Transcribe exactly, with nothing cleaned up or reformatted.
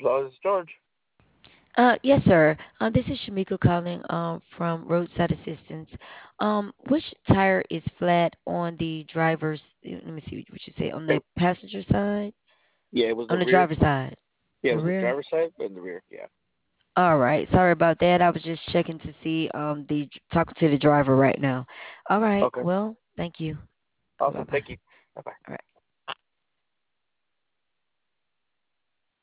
Hello, this is George. Uh, yes, sir. Uh, this is Shamiko calling um, from Roadside Assistance. Um, which tire is flat on the driver's, uh, let me see what you say, on It, the passenger side? yeah, it was On the the rear. driver's side? Yeah, it The was the rear? driver's side and the rear. Yeah. All right. Sorry about that. I was just checking to see, um, the talking to the driver right now. All right. Okay. Well, thank you. Awesome. Bye-bye. Thank you. Bye bye. All right.